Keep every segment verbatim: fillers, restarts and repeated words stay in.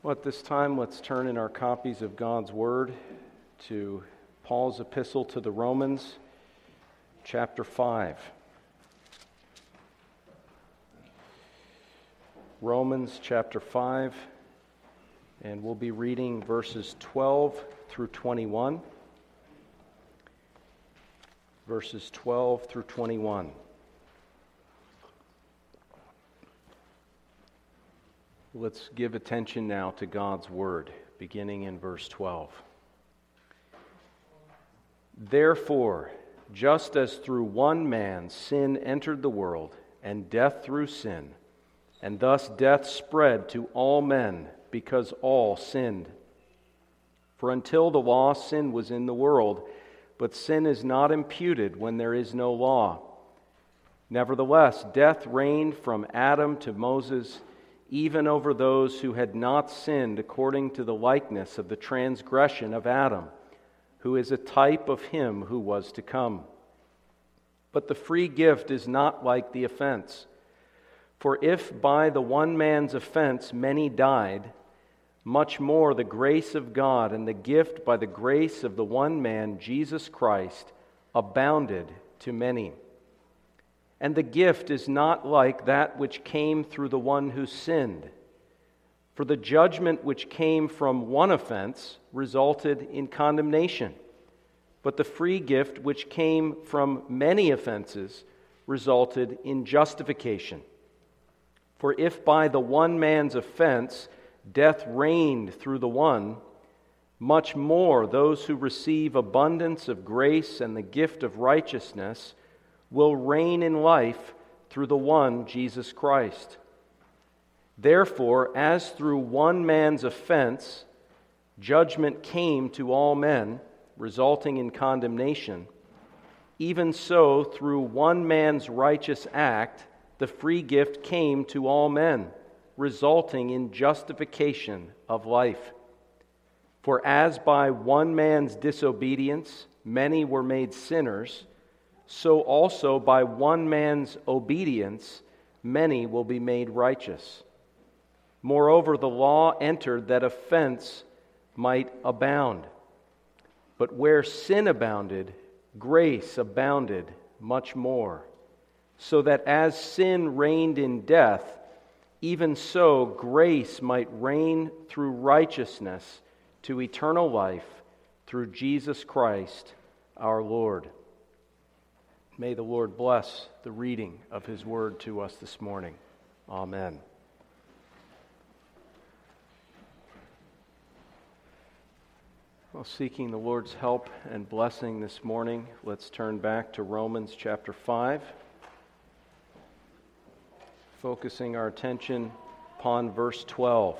Well, at this time, let's turn in our copies of God's Word to Paul's epistle to the Romans, chapter five. Romans chapter five, and we'll be reading verses twelve through twenty-one. Verses twelve through twenty-one. Let's give attention now to God's Word, beginning in verse twelve. Therefore, just as through one man sin entered the world, and death through sin, and thus death spread to all men, because all sinned. For until the law, sin was in the world, but sin is not imputed when there is no law. Nevertheless, death reigned from Adam to Moses, even over those who had not sinned according to the likeness of the transgression of Adam, who is a type of him who was to come. But the free gift is not like the offense. For if by the one man's offense many died, much more the grace of God and the gift by the grace of the one man, Jesus Christ, abounded to many. And the gift is not like that which came through the one who sinned. For the judgment which came from one offense resulted in condemnation, but the free gift which came from many offenses resulted in justification. For if by the one man's offense death reigned through the one, much more those who receive abundance of grace and the gift of righteousness will reign in life through the one, Jesus Christ. Therefore, as through one man's offense judgment came to all men, resulting in condemnation, even so through one man's righteous act the free gift came to all men, resulting in justification of life. For as by one man's disobedience many were made sinners, so also by one man's obedience many will be made righteous. Moreover, the law entered that offense might abound. But where sin abounded, grace abounded much more, so that as sin reigned in death, even so grace might reign through righteousness to eternal life through Jesus Christ our Lord. May the Lord bless the reading of His Word to us this morning. Amen. Well, seeking the Lord's help and blessing this morning, let's turn back to Romans chapter five, focusing our attention upon verse twelve.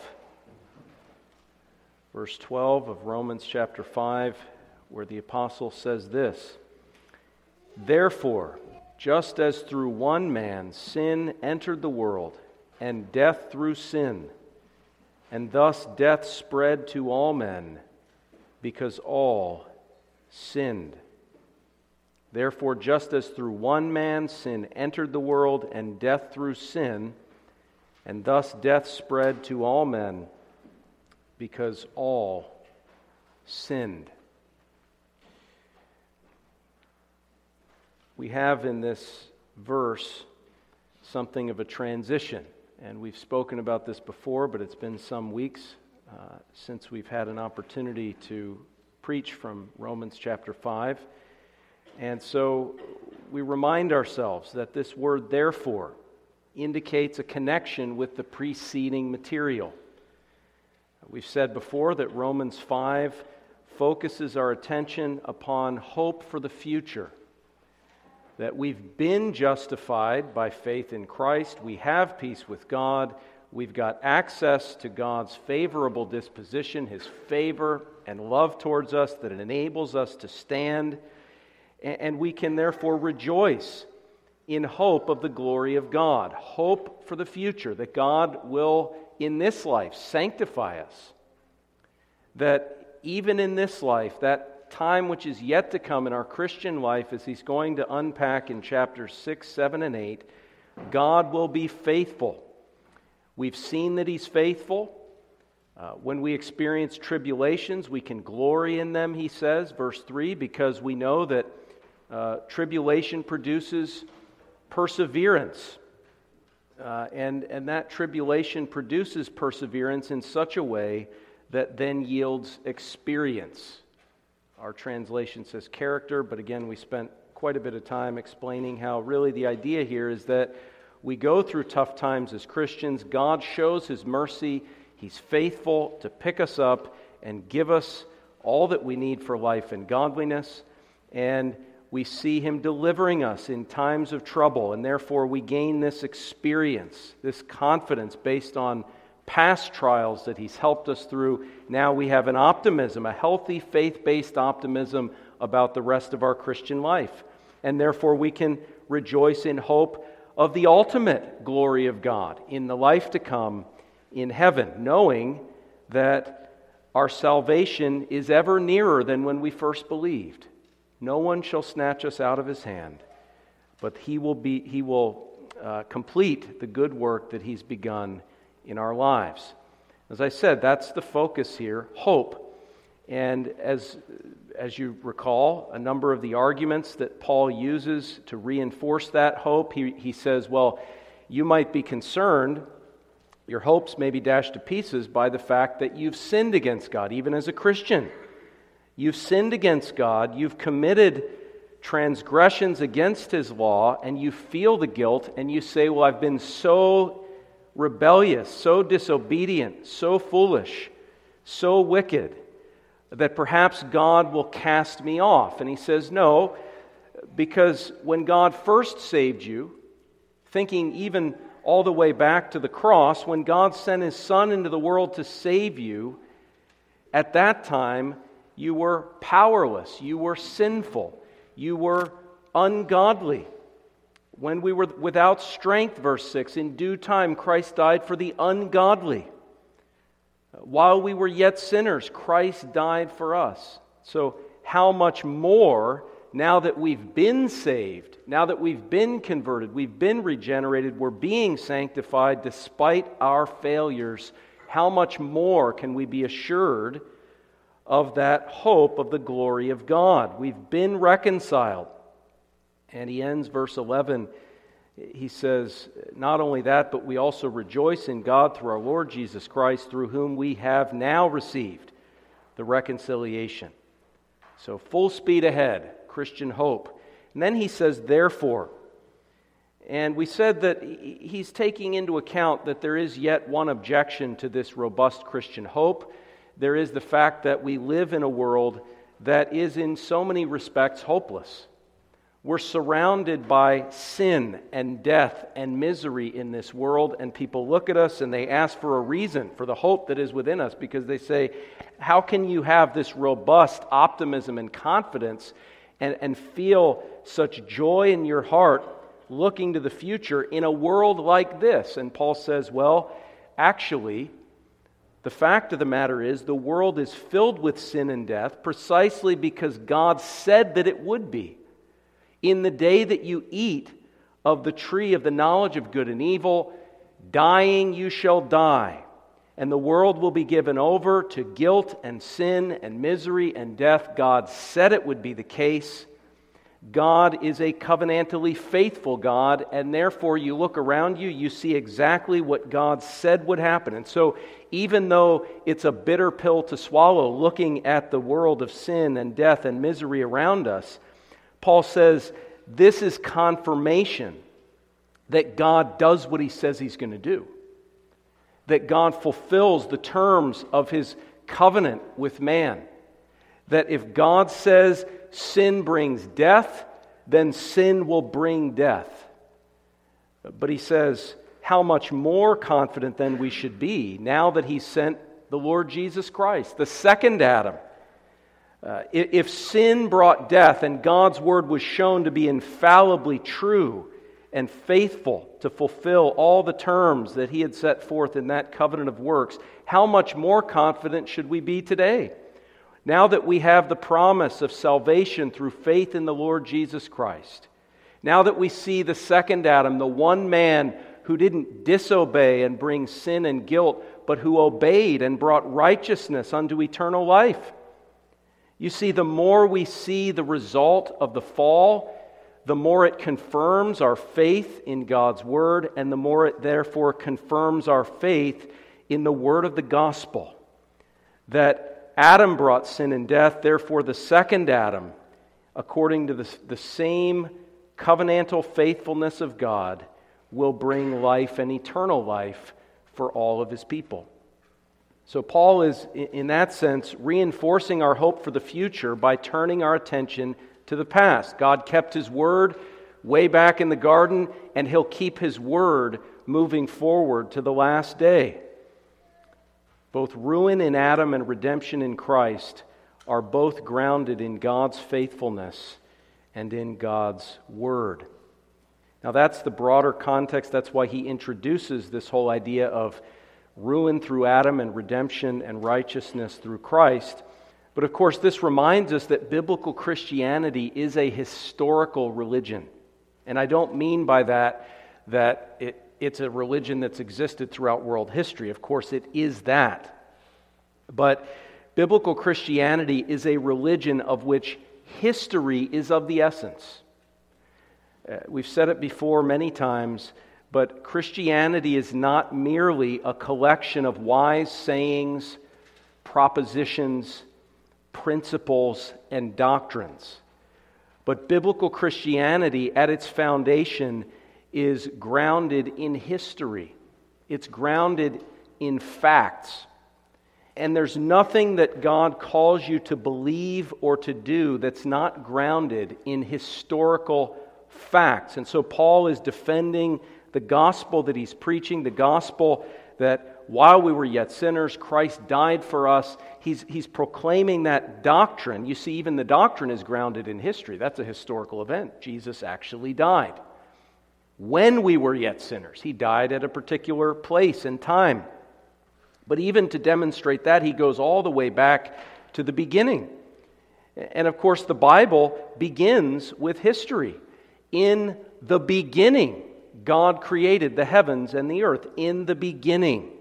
Verse twelve of Romans chapter five, where the apostle says this: Therefore, just as through one man sin entered the world, and death through sin, and thus death spread to all men, because all sinned. Therefore, just as through one man sin entered the world, and death through sin, and thus death spread to all men, because all sinned. We have in this verse something of a transition, and we've spoken about this before, but it's been some weeks uh, since we've had an opportunity to preach from Romans chapter five. And so we remind ourselves that this word therefore indicates a connection with the preceding material. We've said before that Romans five focuses our attention upon hope for the future. That we've been justified by faith in Christ, we have peace with God, we've got access to God's favorable disposition, His favor and love towards us that enables us to stand, and we can therefore rejoice in hope of the glory of God, hope for the future, that God will, in this life, sanctify us, that even in this life, that time which is yet to come in our Christian life, as he's going to unpack in chapters six, seven, and eight, God will be faithful. We've seen that He's faithful. Uh, when we experience tribulations, we can glory in them, he says, verse three, because we know that uh, tribulation produces perseverance. Uh, and, and that tribulation produces perseverance in such a way that then yields experience. Our translation says character, but again, we spent quite a bit of time explaining how really the idea here is that we go through tough times as Christians. God shows His mercy. He's faithful to pick us up and give us all that we need for life and godliness. And we see Him delivering us in times of trouble. And therefore we gain this experience, this confidence based on past trials that He's helped us through. Now we have an optimism, a healthy faith-based optimism about the rest of our Christian life. And therefore we can rejoice in hope of the ultimate glory of God in the life to come in heaven, knowing that our salvation is ever nearer than when we first believed. No one shall snatch us out of His hand, but He will be He will uh, complete the good work that He's begun in our lives. As I said, that's the focus here, hope. And as as you recall, a number of the arguments that Paul uses to reinforce that hope, he, he says, well, you might be concerned, your hopes may be dashed to pieces by the fact that you've sinned against God, even as a Christian. You've sinned against God, you've committed transgressions against His law, and you feel the guilt, and you say, well, I've been so rebellious, so disobedient, so foolish, so wicked, that perhaps God will cast me off. And he says, no, because when God first saved you, thinking even all the way back to the cross, when God sent His Son into the world to save you, at that time you were powerless, you were sinful, you were ungodly. When we were without strength, verse six, in due time Christ died for the ungodly. While we were yet sinners, Christ died for us. So how much more, now that we've been saved, now that we've been converted, we've been regenerated, we're being sanctified despite our failures, how much more can we be assured of that hope of the glory of God? We've been reconciled. And he ends verse eleven. He says, not only that, but we also rejoice in God through our Lord Jesus Christ, through whom we have now received the reconciliation. So full speed ahead, Christian hope. And then he says, therefore. And we said that he's taking into account that there is yet one objection to this robust Christian hope. There is the fact that we live in a world that is in so many respects hopeless. We're surrounded by sin and death and misery in this world, and people look at us and they ask for a reason for the hope that is within us, because they say, how can you have this robust optimism and confidence and, and feel such joy in your heart looking to the future in a world like this? And Paul says, well, actually, the fact of the matter is the world is filled with sin and death precisely because God said that it would be. In the day that you eat of the tree of the knowledge of good and evil, dying you shall die, and the world will be given over to guilt and sin and misery and death. God said it would be the case. God is a covenantally faithful God, and therefore you look around you, you see exactly what God said would happen. And so even though it's a bitter pill to swallow, looking at the world of sin and death and misery around us, Paul says this is confirmation that God does what He says He's going to do. That God fulfills the terms of His covenant with man. That if God says sin brings death, then sin will bring death. But he says, how much more confident then we should be now that He sent the Lord Jesus Christ, the second Adam. Uh, if sin brought death and God's word was shown to be infallibly true and faithful to fulfill all the terms that He had set forth in that covenant of works, how much more confident should we be today? Now that we have the promise of salvation through faith in the Lord Jesus Christ, now that we see the second Adam, the one man who didn't disobey and bring sin and guilt, but who obeyed and brought righteousness unto eternal life. You see, the more we see the result of the fall, the more it confirms our faith in God's Word, and the more it therefore confirms our faith in the Word of the Gospel. That Adam brought sin and death, therefore the second Adam, according to the, the same covenantal faithfulness of God, will bring life and eternal life for all of His people. So Paul is, in that sense, reinforcing our hope for the future by turning our attention to the past. God kept His word way back in the garden, and He'll keep His word moving forward to the last day. Both ruin in Adam and redemption in Christ are both grounded in God's faithfulness and in God's word. Now that's the broader context. That's why he introduces this whole idea of ruin through Adam and redemption and righteousness through Christ. But of course, this reminds us that biblical Christianity is a historical religion. And I don't mean by that that it, it's a religion that's existed throughout world history. Of course, it is that. But biblical Christianity is a religion of which history is of the essence. Uh, we've said it before many times, but Christianity is not merely a collection of wise sayings, propositions, principles, and doctrines. But biblical Christianity, at its foundation, is grounded in history. It's grounded in facts. And there's nothing that God calls you to believe or to do that's not grounded in historical facts. And so Paul is defending the gospel that he's preaching, the gospel that while we were yet sinners, Christ died for us. He's, he's proclaiming that doctrine. You see, even the doctrine is grounded in history. That's a historical event. Jesus actually died. When we were yet sinners, He died at a particular place and time. But even to demonstrate that, he goes all the way back to the beginning. And of course, the Bible begins with history. In the beginning, God created the heavens and the earth. In the beginning.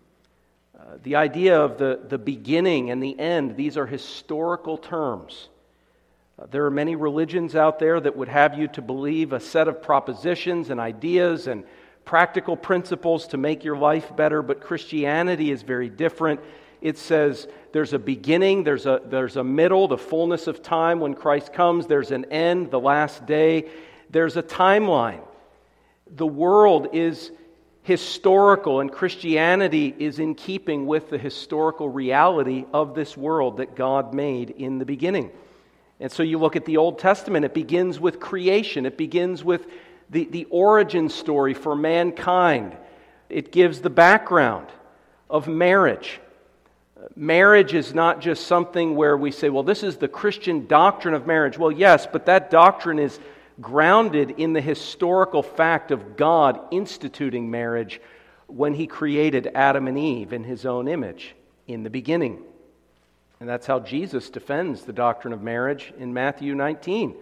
Uh, the idea of the, the beginning and the end, these are historical terms. Uh, there are many religions out there that would have you to believe a set of propositions and ideas and practical principles to make your life better, but Christianity is very different. It says there's a beginning, there's a, there's a middle, the fullness of time when Christ comes, there's an end, the last day, there's a timeline. The world is historical, and Christianity is in keeping with the historical reality of this world that God made in the beginning. And so you look at the Old Testament, it begins with creation, it begins with The, the origin story for mankind. It gives the background of marriage. Marriage is not just something where we say, well, this is the Christian doctrine of marriage. Well, yes, but that doctrine is grounded in the historical fact of God instituting marriage when He created Adam and Eve in His own image in the beginning. And that's how Jesus defends the doctrine of marriage in Matthew nineteen.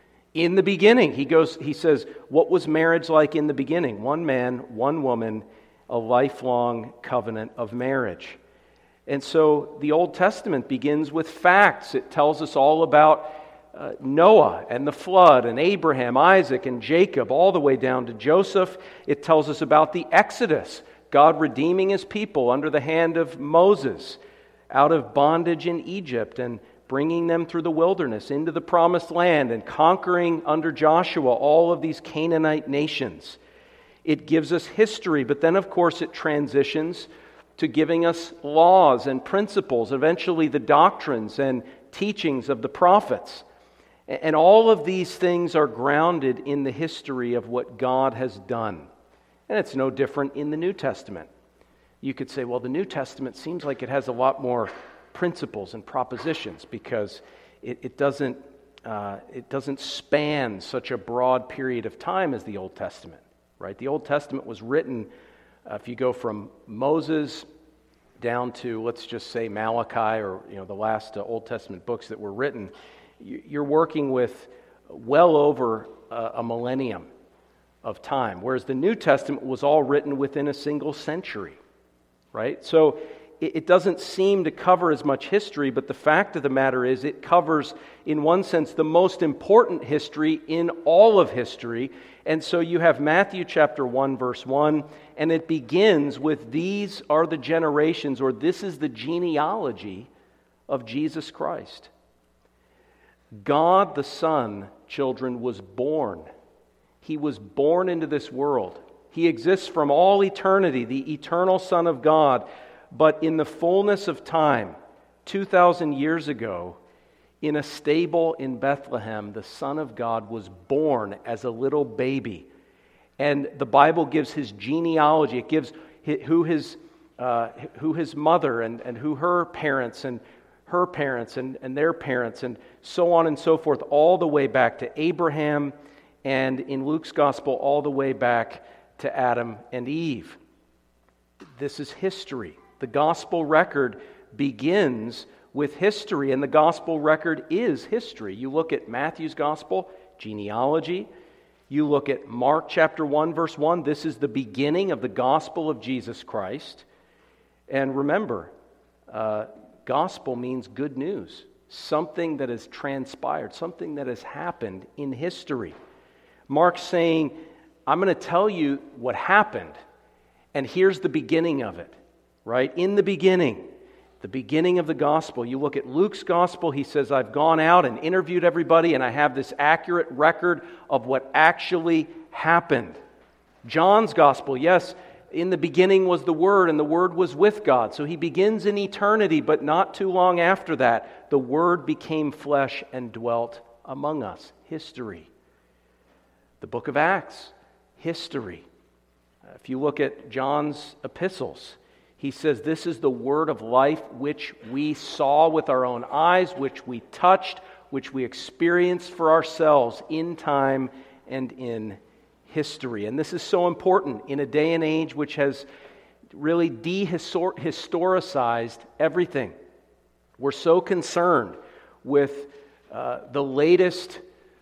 In the beginning, he goes. He says, what was marriage like in the beginning? One man, one woman, a lifelong covenant of marriage. And so the Old Testament begins with facts. It tells us all about uh, Noah and the flood and Abraham, Isaac, and Jacob, all the way down to Joseph. It tells us about the Exodus, God redeeming His people under the hand of Moses out of bondage in Egypt and bringing them through the wilderness into the promised land and conquering under Joshua all of these Canaanite nations. It gives us history, but then of course it transitions to giving us laws and principles, eventually the doctrines and teachings of the prophets. And all of these things are grounded in the history of what God has done. And it's no different in the New Testament. You could say, well, the New Testament seems like it has a lot more principles and propositions because it, it doesn't uh, it doesn't span such a broad period of time as the Old Testament, right? The Old Testament was written, uh, if you go from Moses down to, let's just say, Malachi, or you know the last uh, Old Testament books that were written, you're working with well over uh, a millennium of time, whereas the New Testament was all written within a single century, right? So it, it doesn't seem to cover as much history, but the fact of the matter is it covers, in one sense, the most important history in all of history. And so you have Matthew chapter one, verse one, and it begins with, these are the generations, or this is the genealogy of Jesus Christ. God the Son, children, was born. He was born into this world. He exists from all eternity, the eternal Son of God. But in the fullness of time, two thousand years ago, in a stable in Bethlehem, the Son of God was born as a little baby. And the Bible gives his genealogy. It gives who his uh, who his mother and, and who her parents and her parents and, and their parents and so on and so forth, all the way back to Abraham, and in Luke's gospel, all the way back to Adam and Eve. This is history. The gospel record begins with history, and the gospel record is history. You look at Matthew's gospel, genealogy. You look at Mark chapter one, verse one. This is the beginning of the gospel of Jesus Christ. And remember, uh, gospel means good news, something that has transpired, something that has happened in history. Mark's saying, I'm going to tell you what happened, and here's the beginning of it, right? In the beginning, the beginning of the gospel. You look at Luke's gospel, he says, I've gone out and interviewed everybody, and I have this accurate record of what actually happened. John's gospel, yes, in the beginning was the Word, and the Word was with God. So he begins in eternity, but not too long after that, the Word became flesh and dwelt among us. History. The book of Acts, history. If you look at John's epistles, he says, this is the word of life which we saw with our own eyes, which we touched, which we experienced for ourselves in time and in history. And this is so important in a day and age which has really dehistoricized everything. We're so concerned with uh, the latest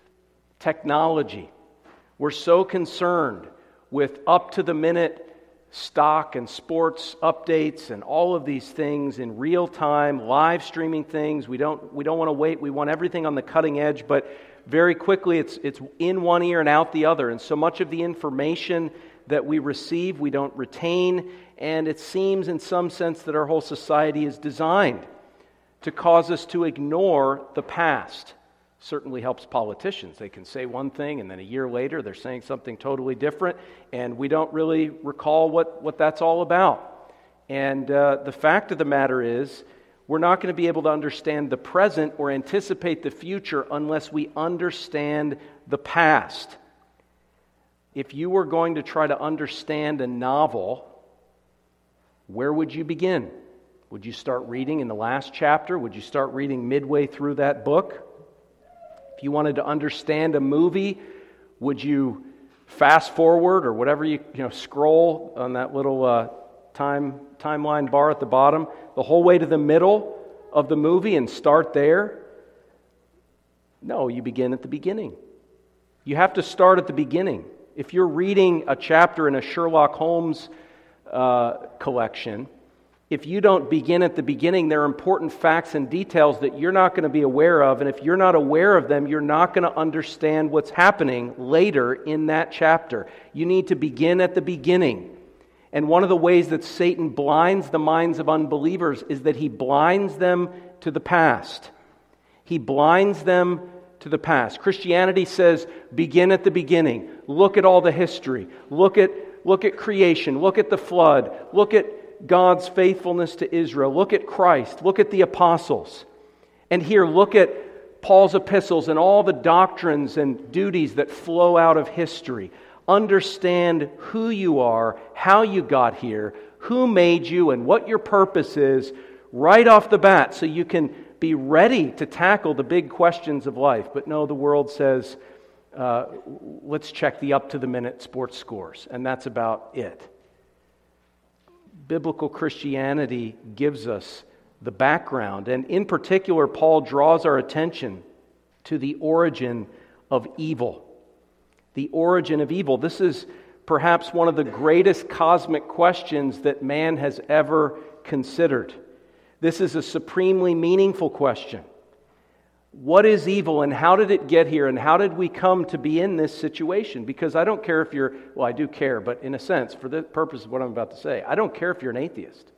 technology. We're so concerned with up-to-the-minute stock and sports updates and all of these things in real time, live streaming things. We don't we don't want to wait. We want everything on the cutting edge, but very quickly it's it's in one ear and out the other. And so much of the information that we receive, we don't retain, and it seems in some sense that our whole society is designed to cause us to ignore the past. Certainly helps politicians. They can say one thing and then a year later they're saying something totally different, and we don't really recall what, what that's all about. And uh, the fact of the matter is, we're not going to be able to understand the present or anticipate the future unless we understand the past. If you were going to try to understand a novel, where would you begin? Would you start reading in the last chapter? Would you start reading midway through that book? If you wanted to understand a movie, would you fast forward or whatever you you know scroll on that little uh, time timeline bar at the bottom the whole way to the middle of the movie and start there? No, you begin at the beginning. You have to start at the beginning. If you're reading a chapter in a Sherlock Holmes uh, collection, if you don't begin at the beginning, there are important facts and details that you're not going to be aware of. And if you're not aware of them, you're not going to understand what's happening later in that chapter. You need to begin at the beginning. And one of the ways that Satan blinds the minds of unbelievers is that he blinds them to the past. He blinds them to the past. Christianity says, begin at the beginning. Look at all the history. Look at, look at creation. Look at the flood. Look at God's faithfulness to Israel. Look at Christ. Look at the apostles. And here, look at Paul's epistles and all the doctrines and duties that flow out of history. Understand who you are, how you got here, who made you, and what your purpose is right off the bat so you can be ready to tackle the big questions of life. But no, the world says, uh, let's check the up-to-the-minute sports scores, and that's about it. Biblical Christianity gives us the background, and in particular, Paul draws our attention to the origin of evil. The origin of evil. This is perhaps one of the greatest cosmic questions that man has ever considered. This is a supremely meaningful question. What is evil and how did it get here and how did we come to be in this situation? Because I don't care if you're, well, I do care, but in a sense, for the purpose of what I'm about to say, I don't care if you're an atheist.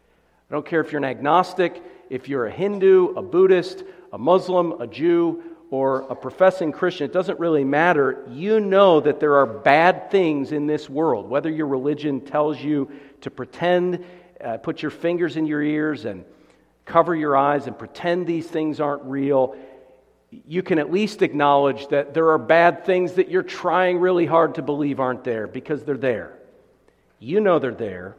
I don't care if you're an agnostic, if you're a Hindu, a Buddhist, a Muslim, a Jew, or a professing Christian. It doesn't really matter. You know that there are bad things in this world. Whether your religion tells you to pretend, uh, put your fingers in your ears and cover your eyes and pretend these things aren't real, you can at least acknowledge that there are bad things that you're trying really hard to believe aren't there, because they're there. You know they're there.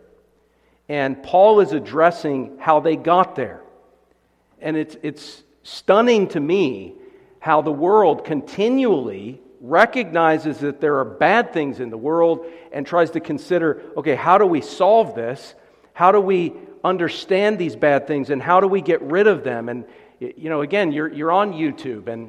And Paul is addressing how they got there. And it's it's stunning to me how the world continually recognizes that there are bad things in the world and tries to consider, okay, how do we solve this? How do we understand these bad things and how do we get rid of them? And, you know, again, you're you're on YouTube, and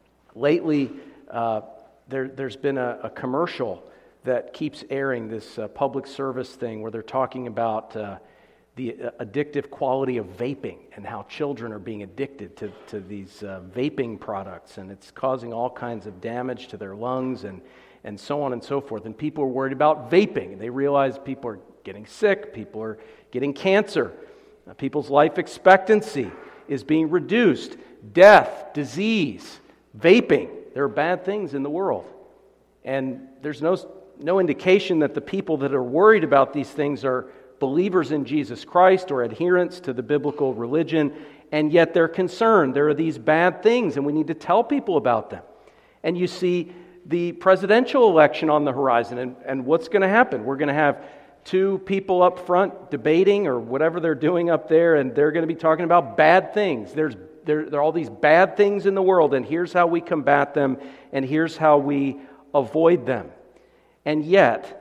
lately uh, there, there's been a, a commercial that keeps airing, this uh, public service thing where they're talking about uh, the addictive quality of vaping and how children are being addicted to, to these uh, vaping products, and it's causing all kinds of damage to their lungs and, and so on and so forth. And people are worried about vaping. They realize people are getting sick, people are getting cancer, uh, people's life expectancy is being reduced, death, disease, vaping. There are bad things in the world. And there's no, no indication that the people that are worried about these things are believers in Jesus Christ or adherents to the biblical religion, and yet they're concerned. There are these bad things, and we need to tell people about them. And you see the presidential election on the horizon, and, and what's going to happen? We're going to have two people up front debating or whatever they're doing up there, and they're going to be talking about bad things. There's there, there are all these bad things in the world, and here's how we combat them, and here's how we avoid them. And yet,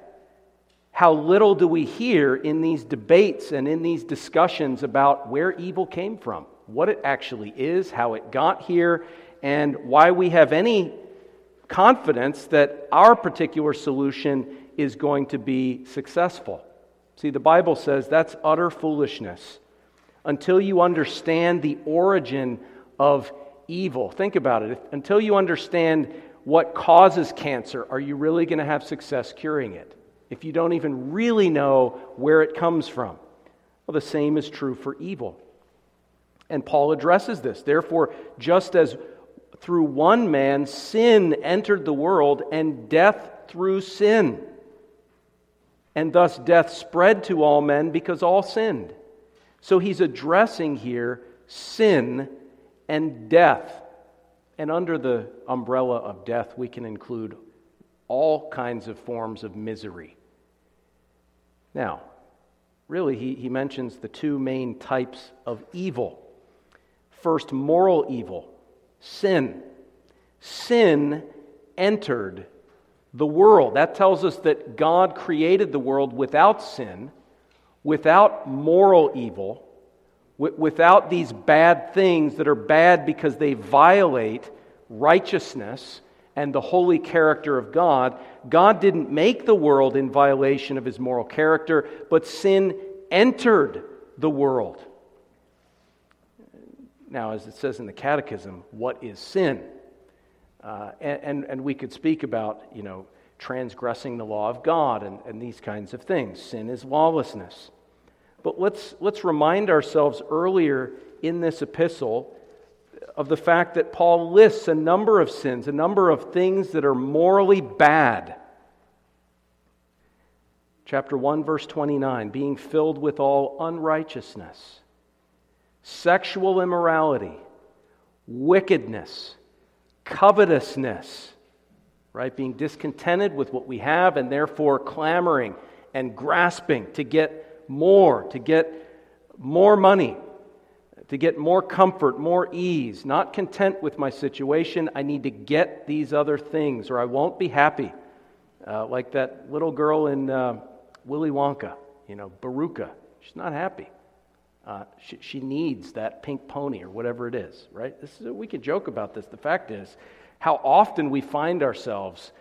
how little do we hear in these debates and in these discussions about where evil came from, what it actually is, how it got here, and why we have any confidence that our particular solution is going to be successful. See, the Bible says that's utter foolishness. Until you understand the origin of evil, think about it. Until you understand what causes cancer, are you really going to have success curing it? If you don't even really know where it comes from. Well, the same is true for evil. And Paul addresses this. Therefore, just as through one man sin entered the world, and death through sin, and thus death spread to all men because all sinned. So he's addressing here sin and death. And under the umbrella of death, we can include all kinds of forms of misery. Now, really, he, he mentions the two main types of evil. First, moral evil, sin. Sin entered the world. That tells us that God created the world without sin, without moral evil, w- without these bad things that are bad because they violate righteousness and the holy character of God. God didn't make the world in violation of His moral character, but sin entered the world. Now, as it says in the Catechism, what is sin? Uh, and, and, and we could speak about, you know, transgressing the law of God and, and these kinds of things. Sin is lawlessness. But let's let's remind ourselves earlier in this epistle of the fact that Paul lists a number of sins, a number of things that are morally bad. Chapter one, verse twenty-nine, being filled with all unrighteousness, sexual immorality, wickedness, covetousness, right? Being discontented with what we have and therefore clamoring and grasping to get more, to get more money, to get more comfort, more ease, not content with my situation. I need to get these other things or I won't be happy. Uh, like that little girl in uh, Willy Wonka, you know, Baruka. She's not happy. Uh, she, she needs that pink pony or whatever it is, right? This is, we can joke about this. The fact is, how often we find ourselves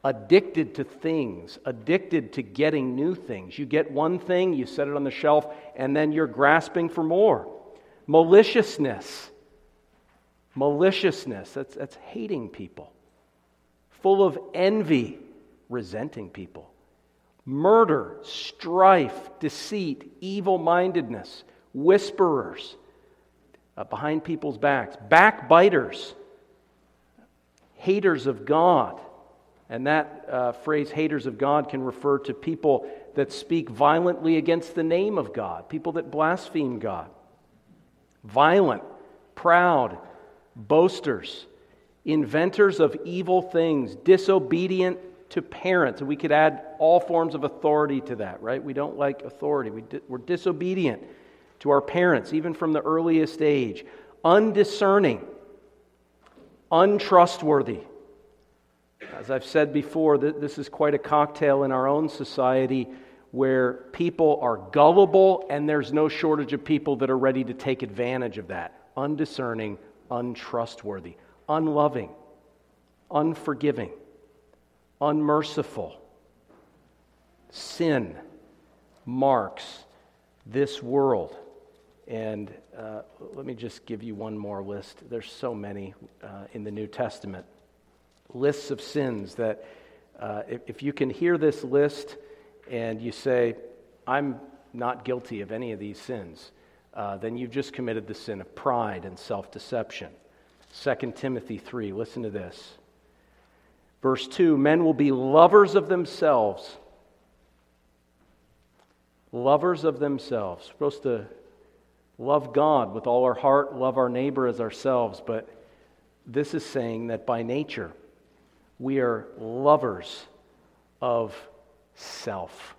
addicted to things, addicted to getting new things. You get one thing, you set it on the shelf, and then you're grasping for more. Maliciousness. Maliciousness, that's, that's hating people. Full of envy, resenting people. Murder, strife, deceit, evil-mindedness, whisperers, uh, behind people's backs, backbiters, haters of God. And that uh, phrase, haters of God, can refer to people that speak violently against the name of God, people that blaspheme God. Violent, proud, boasters, inventors of evil things, disobedient to parents. And we could add all forms of authority to that, right? We don't like authority. We di- we're disobedient to our parents, even from the earliest age. Undiscerning, untrustworthy. As I've said before, this is quite a cocktail in our own society where people are gullible and there's no shortage of people that are ready to take advantage of that. Undiscerning, untrustworthy, unloving, unforgiving, unmerciful. Sin marks this world. And uh, let me just give you one more list. There's so many uh, in the New Testament. Lists of sins that uh, if, if you can hear this list and you say, I'm not guilty of any of these sins, uh, then you've just committed the sin of pride and self-deception. Second Timothy three, listen to this. Verse two, men will be lovers of themselves. Lovers of themselves. We're supposed to love God with all our heart, love our neighbor as ourselves, but this is saying that by nature, we are lovers of self.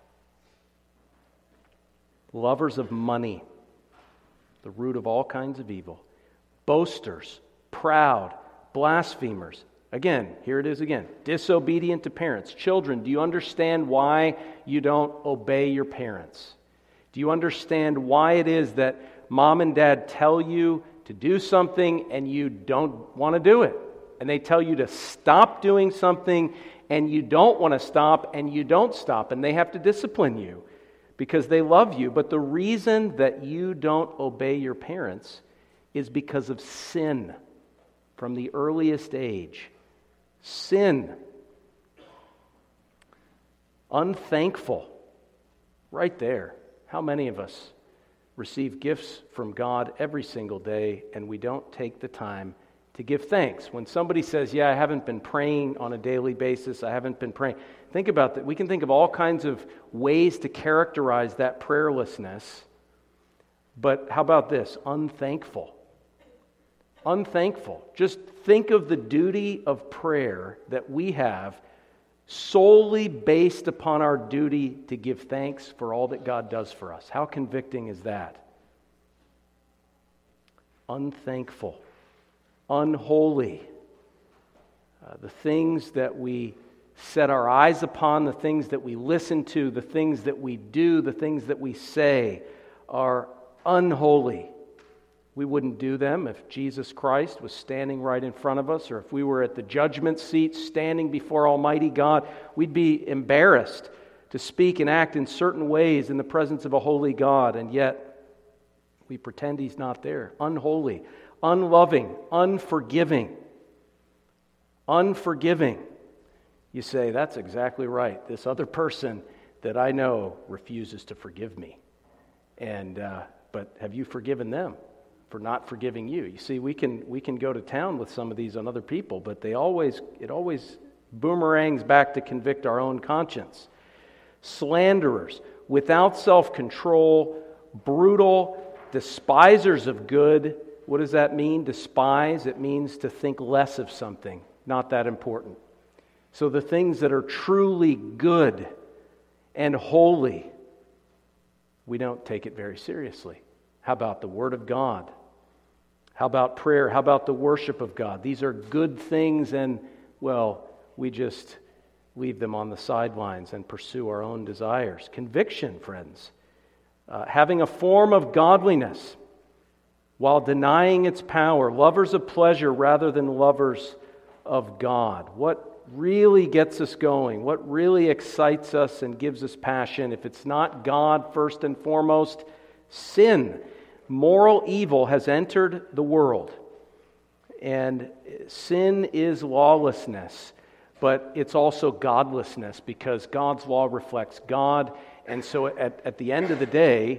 Lovers of money, the root of all kinds of evil. Boasters, proud, blasphemers. Again, here it is again. Disobedient to parents. Children, do you understand why you don't obey your parents? Do you understand why it is that mom and dad tell you to do something and you don't want to do it? And they tell you to stop doing something and you don't want to stop and you don't stop. And they have to discipline you because they love you. But the reason that you don't obey your parents is because of sin from the earliest age. Sin. Unthankful. Right there. How many of us receive gifts from God every single day and we don't take the time to give thanks? When somebody says, yeah, I haven't been praying on a daily basis, I haven't been praying. Think about that. We can think of all kinds of ways to characterize that prayerlessness. But how about this? Unthankful. Unthankful. Just think of the duty of prayer that we have solely based upon our duty to give thanks for all that God does for us. How convicting is that? Unthankful. Unholy. Uh, the things that we set our eyes upon, the things that we listen to, the things that we do, the things that we say are unholy. We wouldn't do them if Jesus Christ was standing right in front of us, or if we were at the judgment seat standing before Almighty God. We'd be embarrassed to speak and act in certain ways in the presence of a holy God, and yet we pretend He's not there. Unholy, unloving, unforgiving. Unforgiving. You say, that's exactly right. This other person that I know refuses to forgive me. And uh, but have you forgiven them for not forgiving you? You see, we can we can go to town with some of these on other people, but they always it always boomerangs back to convict our own conscience. Slanderers, without self-control, brutal, despisers of good. What does that mean? Despise, it means to think less of something, not that important. So the things that are truly good and holy, we don't take it very seriously. How about the Word of God? How about prayer? How about the worship of God? These are good things, and, well, we just leave them on the sidelines and pursue our own desires. Conviction, friends. Uh, having a form of godliness while denying its power. Lovers of pleasure rather than lovers of God. What really gets us going, what really excites us and gives us passion, if it's not God first and foremost, sin. Moral evil has entered the world. And sin is lawlessness, but it's also godlessness because God's law reflects God. And so at, at the end of the day,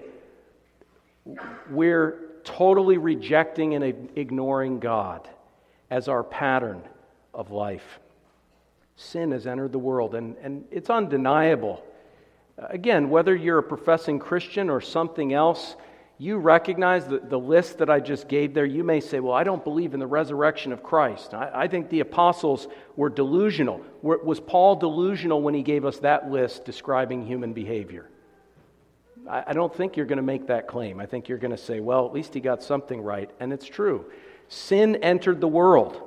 we're totally rejecting and ignoring God as our pattern of life. Sin has entered the world, and, and it's undeniable. Again, whether you're a professing Christian or something else, you recognize that the list that I just gave there, you may say, well, I don't believe in the resurrection of Christ. I, I think the apostles were delusional. Were, was Paul delusional when he gave us that list describing human behavior? I, I don't think you're going to make that claim. I think you're going to say, well, at least he got something right, and it's true. Sin entered the world.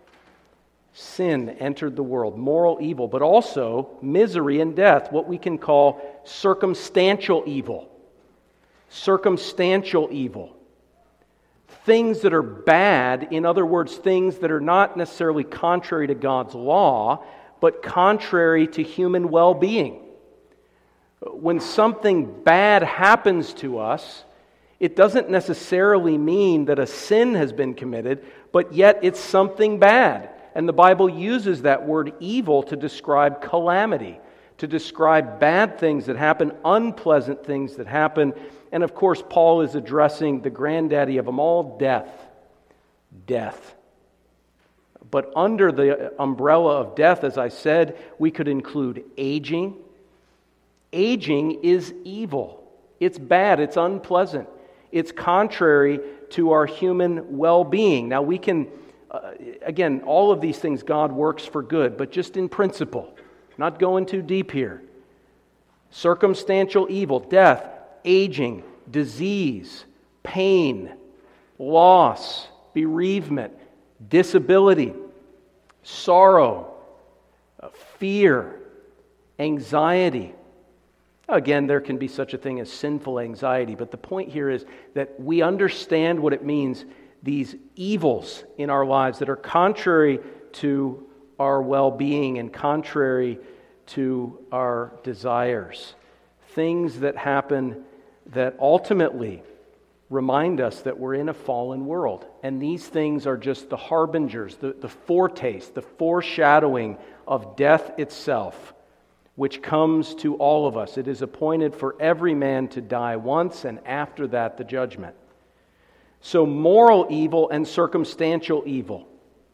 Sin entered the world, moral evil, but also misery and death, what we can call circumstantial evil. Circumstantial evil. Things that are bad, in other words, things that are not necessarily contrary to God's law, but contrary to human well-being. When something bad happens to us, it doesn't necessarily mean that a sin has been committed, but yet it's something bad. And the Bible uses that word evil to describe calamity, to describe bad things that happen, unpleasant things that happen. And of course, Paul is addressing the granddaddy of them all, death. Death. But under the umbrella of death, as I said, we could include aging. Aging is evil. It's bad. It's unpleasant. It's contrary to our human well-being. Now we can, uh, again, all of these things God works for good, but just in principle. Not going too deep here. Circumstantial evil, death, aging, disease, pain, loss, bereavement, disability, sorrow, fear, anxiety. Again, there can be such a thing as sinful anxiety, but the point here is that we understand what it means, these evils in our lives that are contrary to our well-being and contrary to our desires. Things that happen that ultimately remind us that we're in a fallen world. And these things are just the harbingers, the, the foretaste, the foreshadowing of death itself, which comes to all of us. It is appointed for every man to die once, and after that, the judgment. So moral evil and circumstantial evil.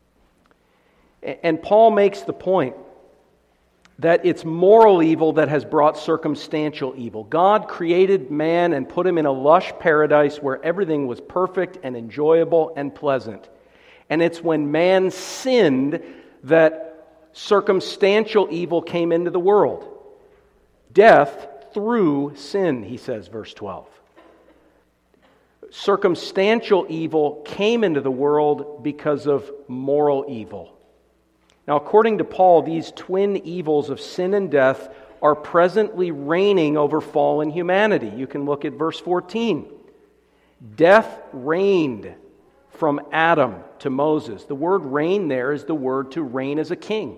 And Paul makes the point that it's moral evil that has brought circumstantial evil. God created man and put him in a lush paradise where everything was perfect and enjoyable and pleasant. And it's when man sinned that circumstantial evil came into the world. Death through sin, he says, verse twelve. Circumstantial evil came into the world because of moral evil. Now, according to Paul, these twin evils of sin and death are presently reigning over fallen humanity. You can look at verse fourteen. Death reigned from Adam to Moses. The word reign there is the word to reign as a king.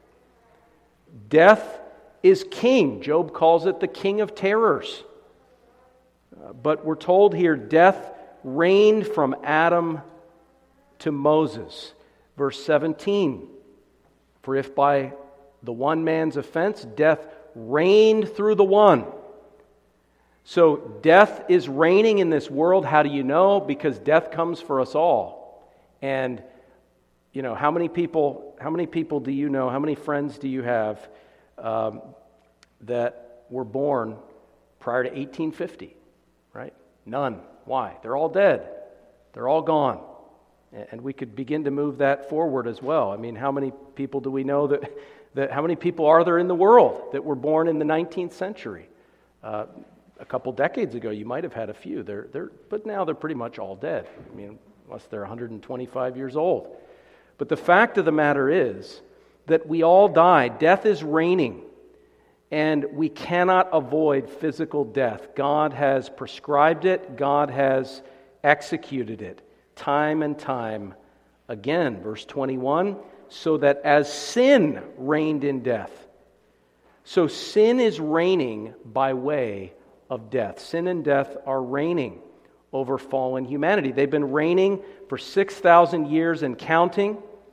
Death is king. Job calls it the king of terrors. Uh, but we're told here, death reigned from Adam to Moses. Verse seventeen. For if by the one man's offense death reigned through the one. So death is reigning in this world. How do you know? Because death comes for us all. And you know, how many people how many people do you know, how many friends do you have um, that were born prior to eighteen fifty? Right? None. Why? They're all dead. They're all gone. And we could begin to move that forward as well. I mean, how many people do we know that, that how many people are there in the world that were born in the nineteenth century? Uh, a couple decades ago, you might have had a few. They're, they're, but now they're pretty much all dead. I mean, unless they're one hundred twenty-five years old. But the fact of the matter is that we all die. Death is reigning. And we cannot avoid physical death. God has prescribed it. God has executed it. Time and time again. Verse twenty-one, so that as sin reigned in death. So sin is reigning by way of death. Sin and death are reigning over fallen humanity. They've been reigning for six thousand years and counting.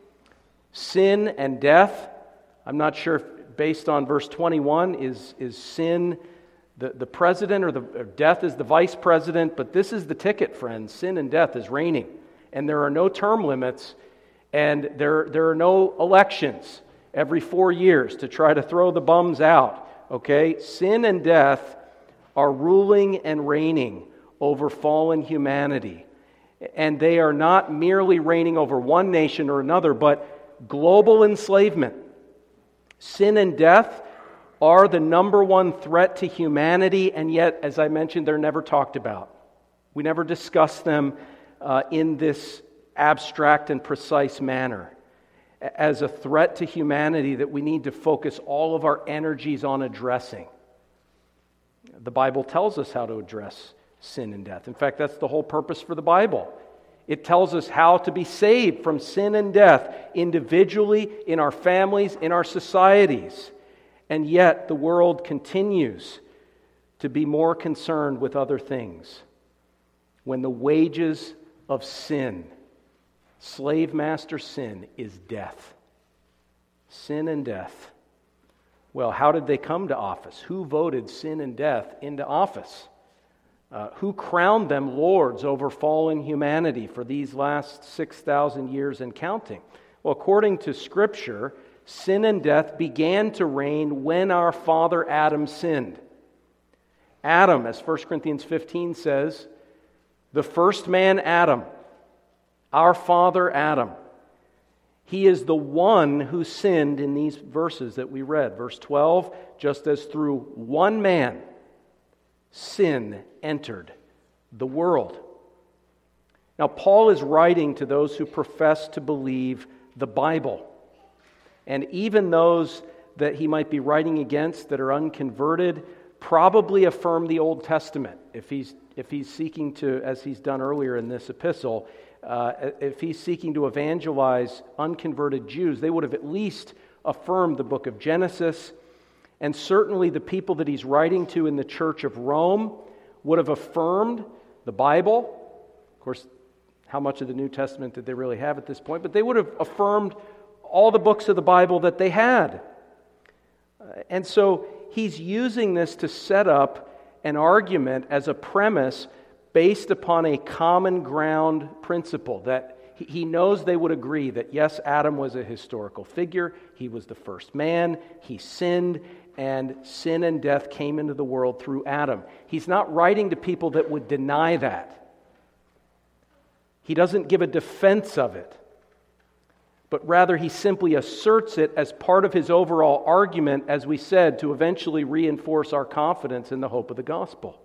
Sin and death, I'm not sure if based on verse twenty-one, is, is sin the, the president or, the, or death is the vice president, but this is the ticket, friends. Sin and death is reigning. And there are no term limits, and there, there are no elections every four years to try to throw the bums out. Okay? Sin and death are ruling and reigning over fallen humanity. And they are not merely reigning over one nation or another, but global enslavement. Sin and death are the number one threat to humanity, and yet, as I mentioned, they're never talked about. We never discuss them uh, in this abstract and precise manner as a threat to humanity that we need to focus all of our energies on addressing. The Bible tells us how to address sin and death. In fact, that's the whole purpose for the Bible. It tells us how to be saved from sin and death individually, in our families, in our societies. And yet, the world continues to be more concerned with other things. When the wages of sin, slave master sin, is death. Sin and death. Well, how did they come to office? Who voted sin and death into office? Uh, who crowned them lords over fallen humanity for these last six thousand years and counting? Well, according to Scripture, sin and death began to reign when our father Adam sinned. Adam, as First Corinthians fifteen says, the first man Adam, our father Adam, he is the one who sinned in these verses that we read. Verse twelve, just as through one man sin entered the world. Now, Paul is writing to those who profess to believe the Bible. And even those that he might be writing against that are unconverted probably affirm the Old Testament. If he's, if he's seeking to, as he's done earlier in this epistle, uh, if he's seeking to evangelize unconverted Jews, they would have at least affirmed the book of Genesis. And certainly the people that he's writing to in the church of Rome would have affirmed the Bible. Of course, how much of the New Testament did they really have at this point? But they would have affirmed all the books of the Bible that they had. And so he's using this to set up an argument as a premise based upon a common ground principle that he knows they would agree that, yes, Adam was a historical figure. He was the first man. He sinned, and sin and death came into the world through Adam. He's not writing to people that would deny that. He doesn't give a defense of it, but rather he simply asserts it as part of his overall argument, as we said, to eventually reinforce our confidence in the hope of the gospel.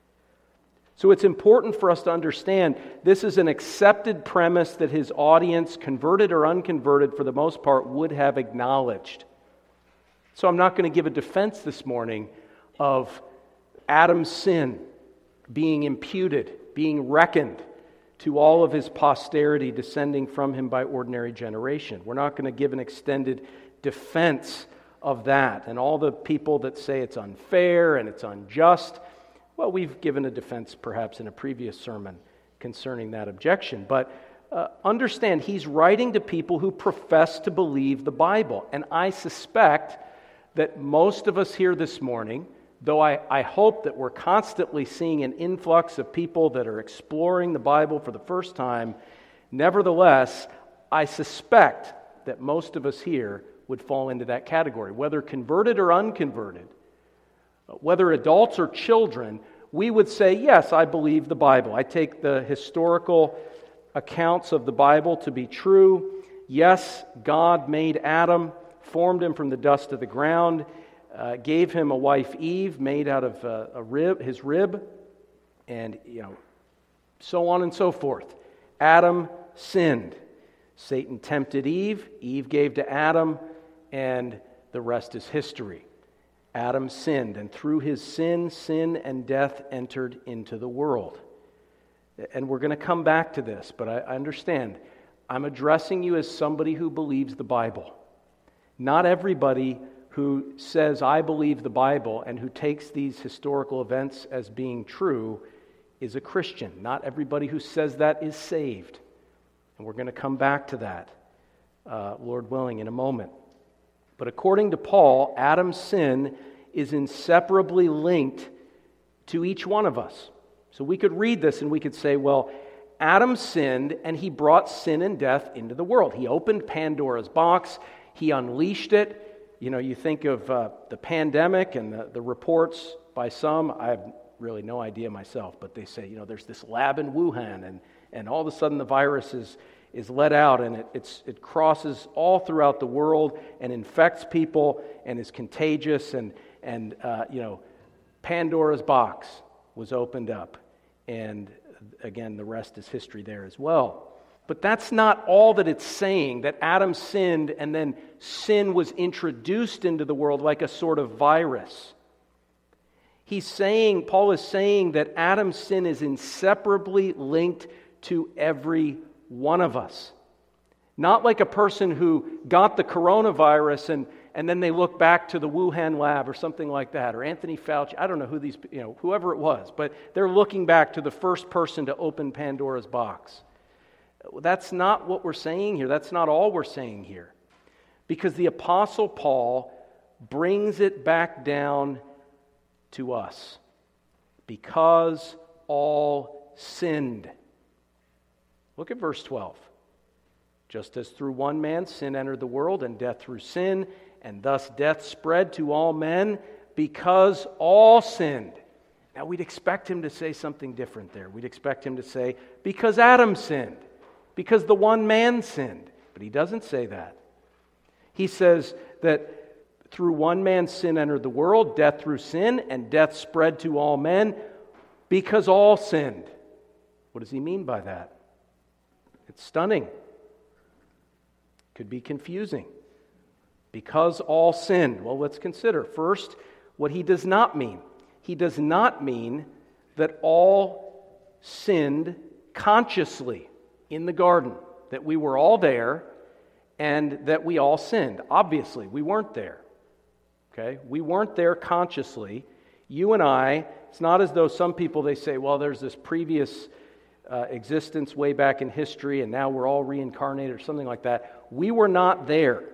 So it's important for us to understand this is an accepted premise that his audience, converted or unconverted for the most part, would have acknowledged. So I'm not going to give a defense this morning of Adam's sin being imputed, being reckoned to all of his posterity descending from him by ordinary generation. We're not going to give an extended defense of that. And all the people that say it's unfair and it's unjust, well, we've given a defense perhaps in a previous sermon concerning that objection. But uh, understand, he's writing to people who profess to believe the Bible. And I suspect that most of us here this morning, though I, I hope that we're constantly seeing an influx of people that are exploring the Bible for the first time, nevertheless, I suspect that most of us here would fall into that category, whether converted or unconverted. Whether adults or children, we would say, yes, I believe the Bible. I take the historical accounts of the Bible to be true. Yes, God made Adam, formed him from the dust of the ground, uh, gave him a wife, Eve, made out of uh, a rib, his rib, and you know, so on and so forth. Adam sinned. Satan tempted Eve. Eve gave to Adam, and the rest is history. Adam sinned, and through his sin, sin and death entered into the world. And we're going to come back to this, but I understand, I'm addressing you as somebody who believes the Bible. Not everybody who says, I believe the Bible, and who takes these historical events as being true is a Christian. Not everybody who says that is saved. And we're going to come back to that, uh, Lord willing, in a moment. But according to Paul, Adam's sin is inseparably linked to each one of us. So we could read this and we could say, well, Adam sinned and he brought sin and death into the world. He opened Pandora's box. He unleashed it. You know, you think of uh, the pandemic and the, the reports by some. I have really no idea myself, but they say, you know, there's this lab in Wuhan, and, and all of a sudden the virus is, is let out, and it, it's, it crosses all throughout the world and infects people and is contagious, and, and uh, you know, Pandora's box was opened up. And again, the rest is history there as well. But that's not all that it's saying, that Adam sinned and then sin was introduced into the world like a sort of virus. He's saying, Paul is saying that Adam's sin is inseparably linked to every one of us. Not like a person who got the coronavirus and, and then they look back to the Wuhan lab or something like that, or Anthony Fauci. I don't know who these, you know, whoever it was, but they're looking back to the first person to open Pandora's box. That's not what we're saying here. That's not all we're saying here. Because the Apostle Paul brings it back down to us. Because all sinned. Look at verse twelve. Just as through one man sin entered the world, and death through sin, and thus death spread to all men, because all sinned. Now we'd expect him to say something different there. We'd expect him to say, because Adam sinned. Because the one man sinned. But he doesn't say that. He says that through one man's sin entered the world, death through sin, and death spread to all men, because all sinned. What does he mean by that? It's stunning. Could be confusing. Because all sinned. Well, let's consider first what he does not mean. He does not mean that all sinned consciously in the garden, that we were all there and that we all sinned. Obviously, we weren't there. Okay? We weren't there consciously. You and I, it's not as though some people, they say, well, there's this previous uh, existence way back in history and now we're all reincarnated or something like that. We were not there.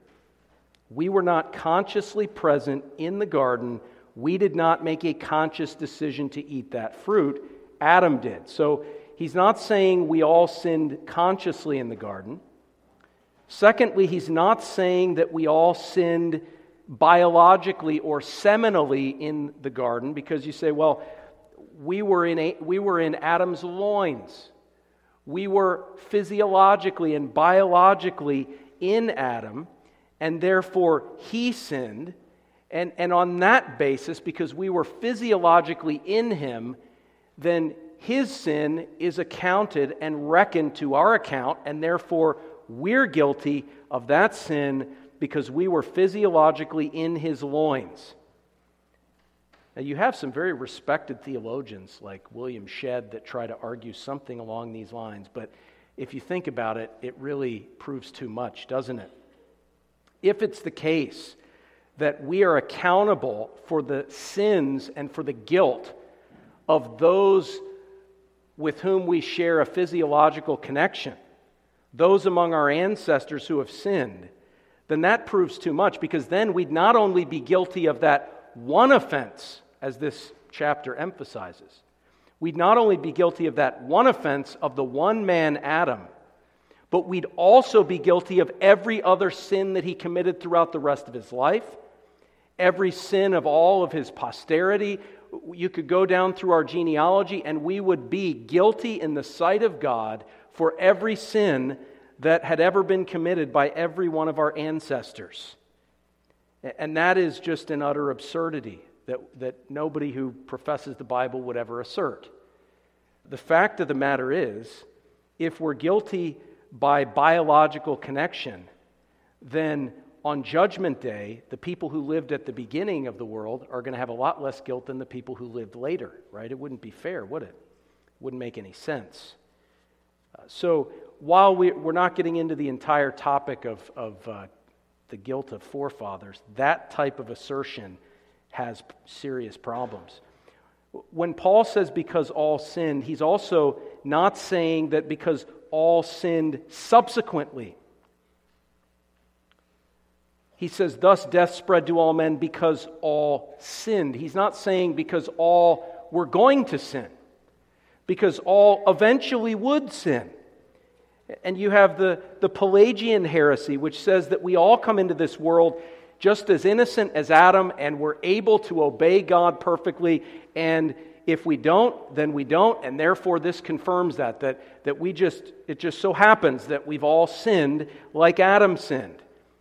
We were not consciously present in the garden. We did not make a conscious decision to eat that fruit. Adam did. So he's not saying we all sinned consciously in the garden. Secondly, he's not saying that we all sinned biologically or seminally in the garden, because you say, well, we were in a, we were in Adam's loins. We were physiologically and biologically in Adam, and therefore he sinned. And, and on that basis, because we were physiologically in him, then his sin is accounted and reckoned to our account, and therefore we're guilty of that sin because we were physiologically in his loins. Now, you have some very respected theologians like William Shedd that try to argue something along these lines, but if you think about it, it really proves too much, doesn't it? If it's the case that we are accountable for the sins and for the guilt of those with whom we share a physiological connection, those among our ancestors who have sinned, then that proves too much, because then we'd not only be guilty of that one offense, as this chapter emphasizes, we'd not only be guilty of that one offense of the one man Adam, but we'd also be guilty of every other sin that he committed throughout the rest of his life, every sin of all of his posterity. You could go down through our genealogy and we would be guilty in the sight of God for every sin that had ever been committed by every one of our ancestors. And that is just an utter absurdity that, that nobody who professes the Bible would ever assert. The fact of the matter is, if we're guilty by biological connection, then on Judgment Day, the people who lived at the beginning of the world are going to have a lot less guilt than the people who lived later, right? It wouldn't be fair, would it? Wouldn't make any sense. Uh, so while we, we're not getting into the entire topic of, of uh, the guilt of forefathers, that type of assertion has serious problems. When Paul says because all sinned, he's also not saying that because all sinned subsequently. He says, thus death spread to all men because all sinned. He's not saying because all were going to sin, because all eventually would sin. And you have the, the Pelagian heresy, which says that we all come into this world just as innocent as Adam, and we're able to obey God perfectly, and if we don't, then we don't, and therefore this confirms that, that, that we just, it just so happens that we've all sinned like Adam sinned.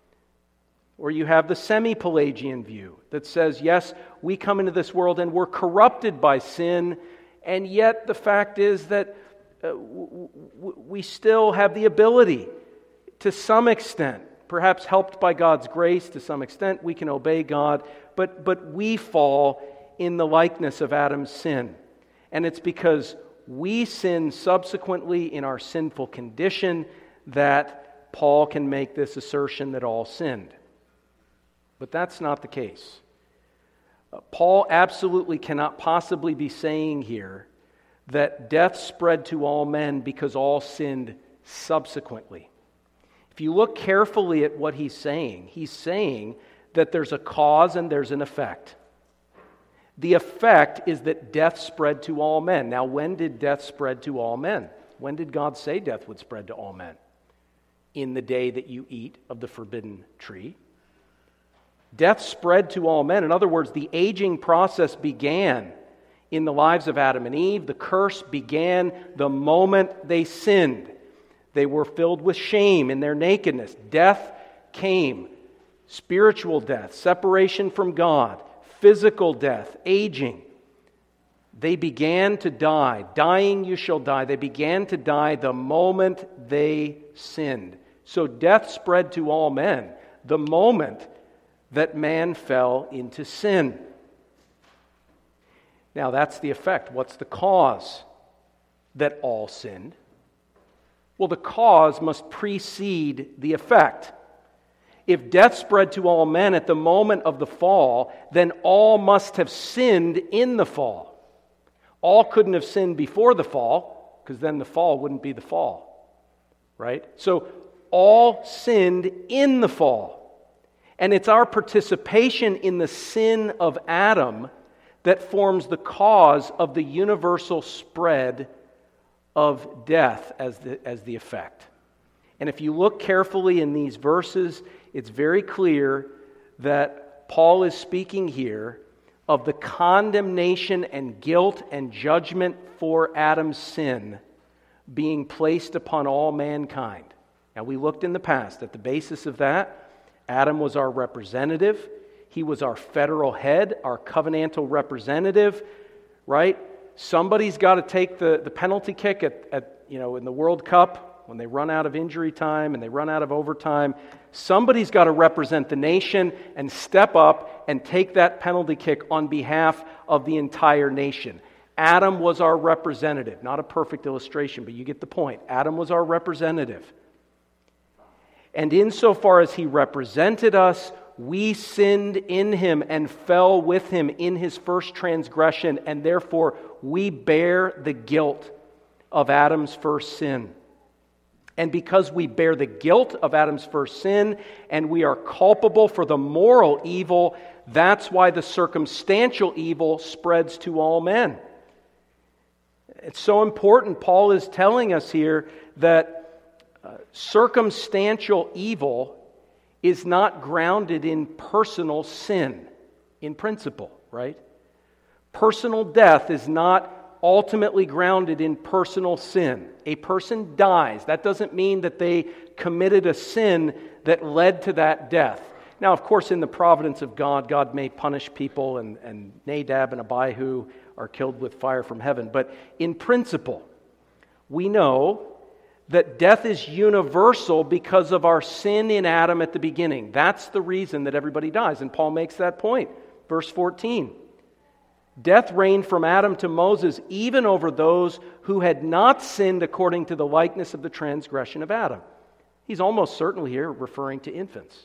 Or you have the semi-Pelagian view that says, yes, we come into this world and we're corrupted by sin, and yet the fact is that uh, w- w- we still have the ability, to some extent, perhaps helped by God's grace to some extent, we can obey God, but, but we fall in the likeness of Adam's sin. And it's because we sin subsequently in our sinful condition that Paul can make this assertion that all sinned. But that's not the case. Uh, Paul absolutely cannot possibly be saying here that death spread to all men because all sinned subsequently. If you look carefully at what he's saying, he's saying that there's a cause and there's an effect. The effect is that death spread to all men. Now, when did death spread to all men? When did God say death would spread to all men? In the day that you eat of the forbidden tree. Death spread to all men. In other words, the aging process began in the lives of Adam and Eve. The curse began the moment they sinned. They were filled with shame in their nakedness. Death came. Spiritual death, separation from God, physical death, aging. They began to die. Dying you shall die. They began to die the moment they sinned. So death spread to all men the moment that man fell into sin. Now that's the effect. What's the cause that all sinned? Well, the cause must precede the effect. If death spread to all men at the moment of the fall, then all must have sinned in the fall. All couldn't have sinned before the fall, because then the fall wouldn't be the fall. Right? So all sinned in the fall. And it's our participation in the sin of Adam that forms the cause of the universal spread of death as the, as the effect. And if you look carefully in these verses, it's very clear that Paul is speaking here of the condemnation and guilt and judgment for Adam's sin being placed upon all mankind. Now, we looked in the past at the basis of that. Adam was our representative. He was our federal head, our covenantal representative, right? Somebody's got to take the, the penalty kick at, at, you know, in the World Cup when they run out of injury time and they run out of overtime. Somebody's got to represent the nation and step up and take that penalty kick on behalf of the entire nation. Adam was our representative. Not a perfect illustration, but you get the point. Adam was our representative. And insofar as he represented us, we sinned in him and fell with him in his first transgression, and therefore we bear the guilt of Adam's first sin. And because we bear the guilt of Adam's first sin, and we are culpable for the moral evil, that's why the circumstantial evil spreads to all men. It's so important. Paul is telling us here that uh, circumstantial evil is not grounded in personal sin, in principle, right? Personal death is not ultimately grounded in personal sin. A person dies. That doesn't mean that they committed a sin that led to that death. Now, of course, in the providence of God, God may punish people, and, and Nadab and Abihu are killed with fire from heaven. But in principle, we know that death is universal because of our sin in Adam at the beginning. That's the reason that everybody dies. And Paul makes that point. Verse fourteen. Death reigned from Adam to Moses, even over those who had not sinned according to the likeness of the transgression of Adam. He's almost certainly here referring to infants.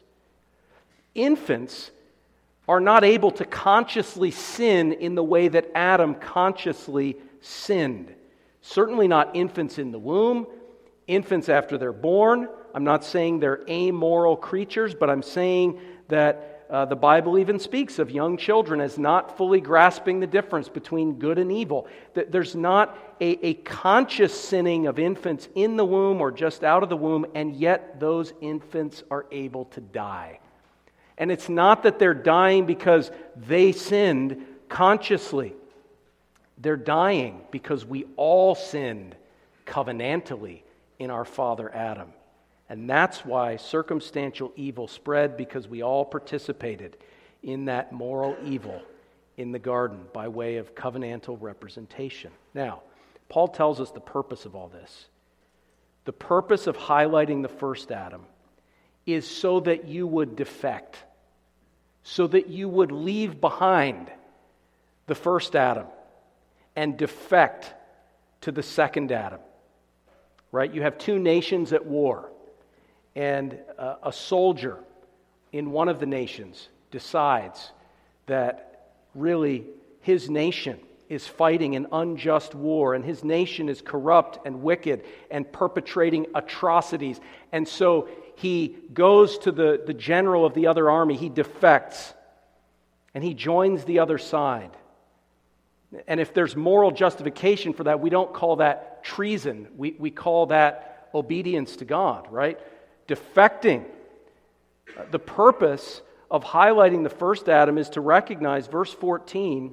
Infants are not able to consciously sin in the way that Adam consciously sinned. Certainly not infants in the womb, infants after they're born. I'm not saying they're amoral creatures, but I'm saying that Uh, the Bible even speaks of young children as not fully grasping the difference between good and evil. That there's not a, a conscious sinning of infants in the womb or just out of the womb, and yet those infants are able to die. And it's not that they're dying because they sinned consciously. They're dying because we all sinned covenantally in our father Adam. And that's why circumstantial evil spread, because we all participated in that moral evil in the garden by way of covenantal representation. Now, Paul tells us the purpose of all this. The purpose of highlighting the first Adam is so that you would defect, so that you would leave behind the first Adam and defect to the second Adam. Right? You have two nations at war. And uh, a soldier in one of the nations decides that really his nation is fighting an unjust war, and his nation is corrupt and wicked and perpetrating atrocities. And so he goes to the, the general of the other army, he defects, and he joins the other side. And if there's moral justification for that, we don't call that treason. We, we call that obedience to God, right? Defecting. The purpose of highlighting the first Adam is to recognize, verse fourteen,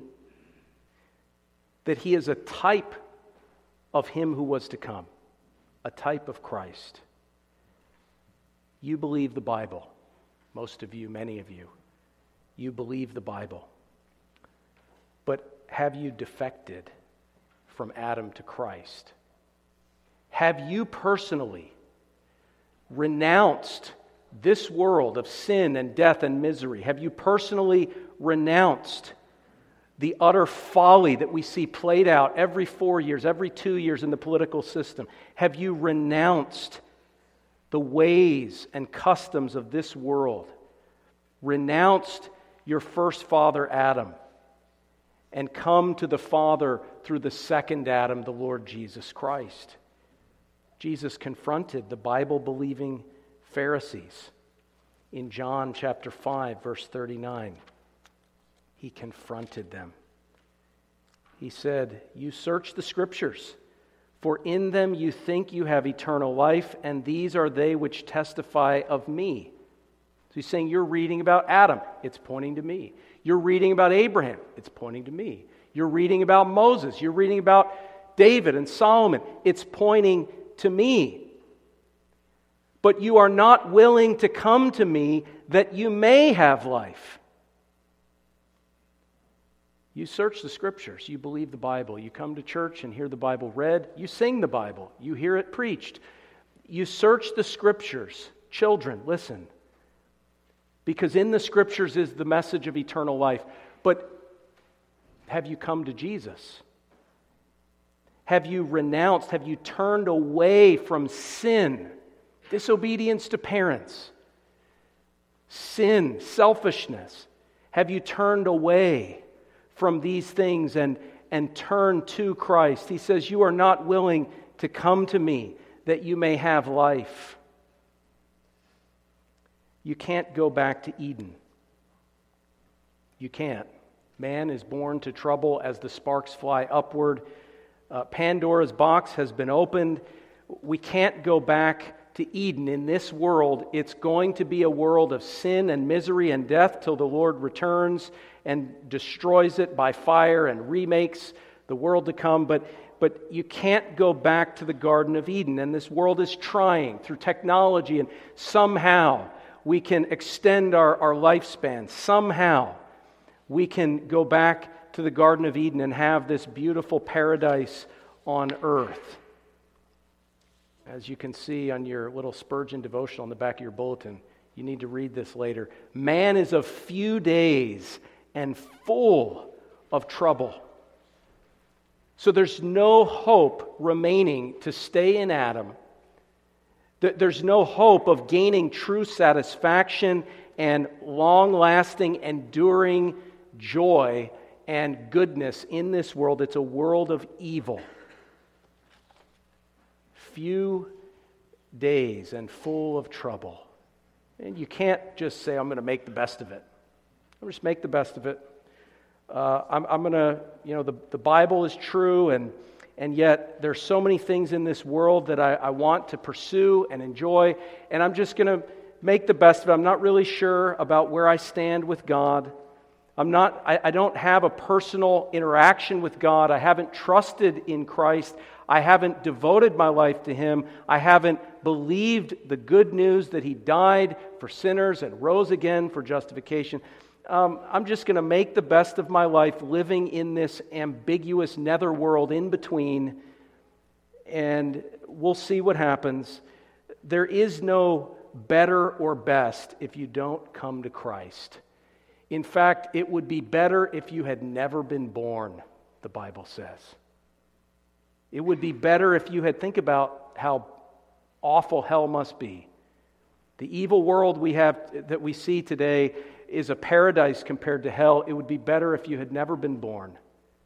that he is a type of him who was to come, a type of Christ. You believe the Bible. Most of you, many of you, you believe the Bible. But have you defected from Adam to Christ? Have you personally renounced this world of sin and death and misery? Have you personally renounced the utter folly that we see played out every four years, every two years in the political system? Have you renounced the ways and customs of this world? Renounced your first father Adam and come to the Father through the second Adam, the Lord Jesus Christ? Jesus confronted the Bible-believing Pharisees in John chapter five, verse thirty-nine. He confronted them. He said, "You search the Scriptures, for in them you think you have eternal life, and these are they which testify of me." So he's saying, you're reading about Adam. It's pointing to me. You're reading about Abraham. It's pointing to me. You're reading about Moses. You're reading about David and Solomon. It's pointing to me. But you are not willing to come to me that you may have life. You search the Scriptures. You believe the Bible. You come to church and hear the Bible read. You sing the Bible. You hear it preached. You search the Scriptures. Children, listen. Because in the Scriptures is the message of eternal life. But have you come to Jesus? Have you renounced? Have you turned away from sin? Disobedience to parents. Sin, selfishness. Have you turned away from these things and, and turned to Christ? He says, you are not willing to come to me that you may have life. You can't go back to Eden. You can't. Man is born to trouble as the sparks fly upward. Uh, Pandora's box has been opened. We can't go back to Eden. In this world, it's going to be a world of sin and misery and death till the Lord returns and destroys it by fire and remakes the world to come. But, but you can't go back to the Garden of Eden. And this world is trying through technology, and somehow we can extend our, our lifespan. Somehow we can go back to the Garden of Eden and have this beautiful paradise on earth. As you can see on your little Spurgeon devotional on the back of your bulletin, you need to read this later. Man is of few days and full of trouble. So there's no hope remaining to stay in Adam. There's no hope of gaining true satisfaction and long-lasting, enduring joy and goodness in this world. It's a world of evil. Few days and full of trouble. And you can't just say, I'm going to make the best of it. I'll just make the best of it. Uh, I'm, I'm going to, you know, the, the Bible is true, and and yet there's so many things in this world that I, I want to pursue and enjoy, and I'm just going to make the best of it. I'm not really sure about where I stand with God. I'm not, I, I don't have a personal interaction with God. I haven't trusted in Christ. I haven't devoted my life to Him. I haven't believed the good news that He died for sinners and rose again for justification. Um, I'm just going to make the best of my life living in this ambiguous netherworld in between, and we'll see what happens. There is no better or best if you don't come to Christ. In fact, it would be better if you had never been born, the Bible says. It would be better if you had, think about how awful hell must be. The evil world we have that we see today is a paradise compared to hell. It would be better if you had never been born.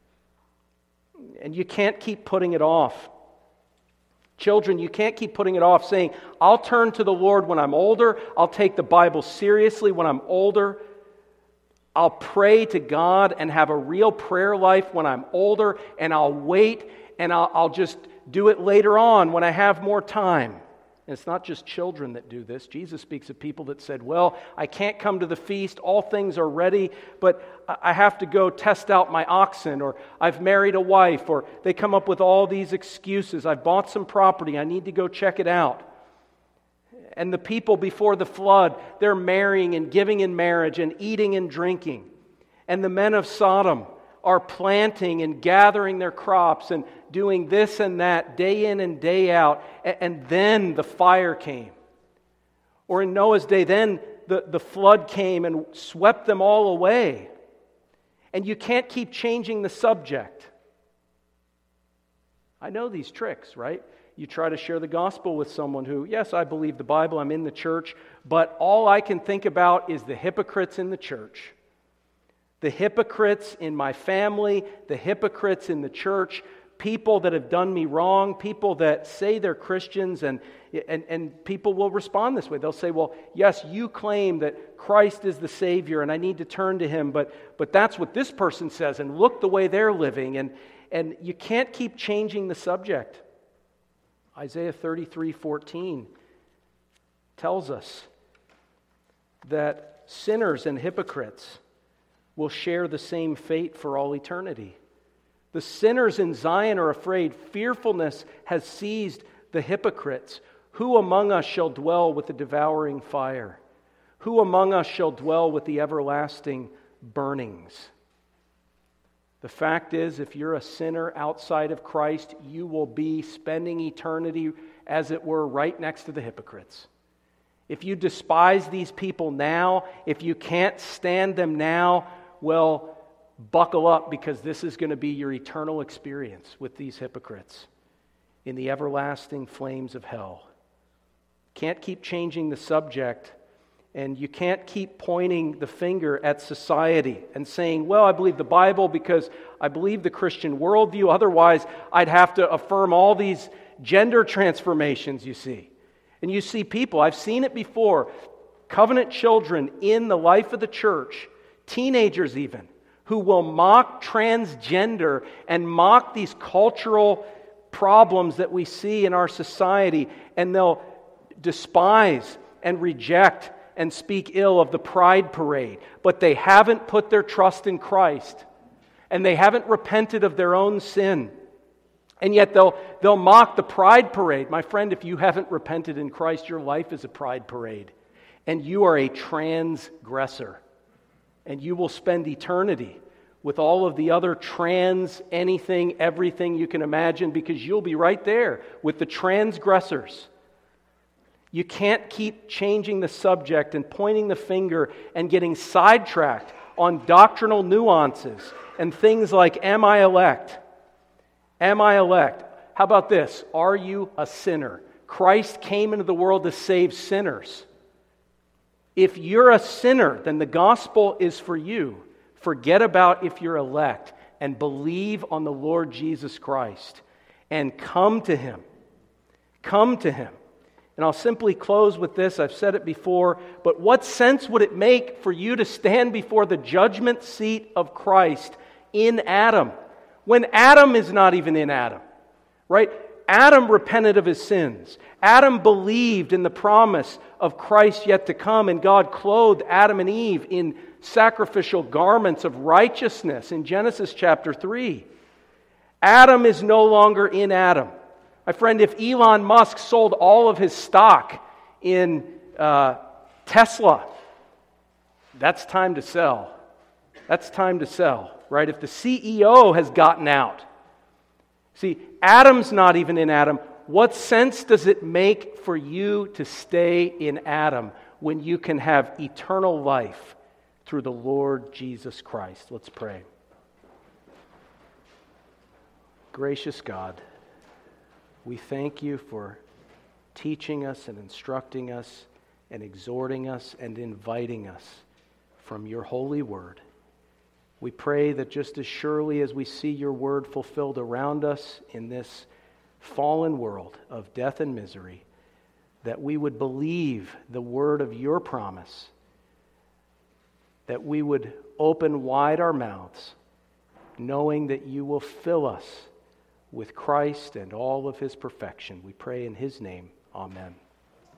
And you can't keep putting it off. Children, you can't keep putting it off, saying, I'll turn to the Lord when I'm older. I'll take the Bible seriously when I'm older. I'll pray to God and have a real prayer life when I'm older, and I'll wait, and I'll, I'll just do it later on when I have more time. And it's not just children that do this. Jesus speaks of people that said, well, I can't come to the feast, all things are ready, but I have to go test out my oxen, or I've married a wife, or they come up with all these excuses. I've bought some property, I need to go check it out. And the people before the flood, they're marrying and giving in marriage and eating and drinking. And the men of Sodom are planting and gathering their crops and doing this and that day in and day out. And then the fire came. Or in Noah's day, then the, the flood came and swept them all away. And you can't keep changing the subject. I know these tricks, right? You try to share the gospel with someone who, yes, I believe the Bible, I'm in the church, but all I can think about is the hypocrites in the church. The hypocrites in my family, the hypocrites in the church, people that have done me wrong, people that say they're Christians, and, and, and people will respond this way. They'll say, well, yes, you claim that Christ is the Savior and I need to turn to Him, but, but that's what this person says, and look the way they're living, and, and you can't keep changing the subject. Isaiah thirty-three fourteen tells us that sinners and hypocrites will share the same fate for all eternity. The sinners in Zion are afraid. Fearfulness has seized the hypocrites. Who among us shall dwell with the devouring fire? Who among us shall dwell with the everlasting burnings? The fact is, if you're a sinner outside of Christ, you will be spending eternity, as it were, right next to the hypocrites. If you despise these people now, if you can't stand them now, well, buckle up, because this is going to be your eternal experience with these hypocrites in the everlasting flames of hell. Can't keep changing the subject. And you can't keep pointing the finger at society and saying, well, I believe the Bible because I believe the Christian worldview. Otherwise, I'd have to affirm all these gender transformations you see. And you see people, I've seen it before, covenant children in the life of the church, teenagers even, who will mock transgender and mock these cultural problems that we see in our society, and they'll despise and reject and speak ill of the Pride Parade, but they haven't put their trust in Christ, and they haven't repented of their own sin, and yet they'll they'll mock the Pride Parade. My friend, if you haven't repented in Christ, your life is a Pride Parade, and you are a transgressor, and you will spend eternity with all of the other trans anything, everything you can imagine, because you'll be right there with the transgressors. You can't keep changing the subject and pointing the finger and getting sidetracked on doctrinal nuances and things like, am I elect? Am I elect? How about this? Are you a sinner? Christ came into the world to save sinners. If you're a sinner, then the gospel is for you. Forget about if you're elect and believe on the Lord Jesus Christ and come to Him. Come to Him. And I'll simply close with this. I've said it before, but what sense would it make for you to stand before the judgment seat of Christ in Adam when Adam is not even in Adam? Right? Adam repented of his sins. Adam believed in the promise of Christ yet to come, and God clothed Adam and Eve in sacrificial garments of righteousness in Genesis chapter three. Adam is no longer in Adam. My friend, if Elon Musk sold all of his stock in uh, Tesla, that's time to sell. That's time to sell, right? If the C E O has gotten out. See, Adam's not even in Adam. What sense does it make for you to stay in Adam when you can have eternal life through the Lord Jesus Christ? Let's pray. Gracious God, we thank you for teaching us and instructing us and exhorting us and inviting us from your holy word. We pray that just as surely as we see your word fulfilled around us in this fallen world of death and misery, that we would believe the word of your promise, that we would open wide our mouths, knowing that you will fill us with Christ and all of his perfection. We pray in his name. Amen.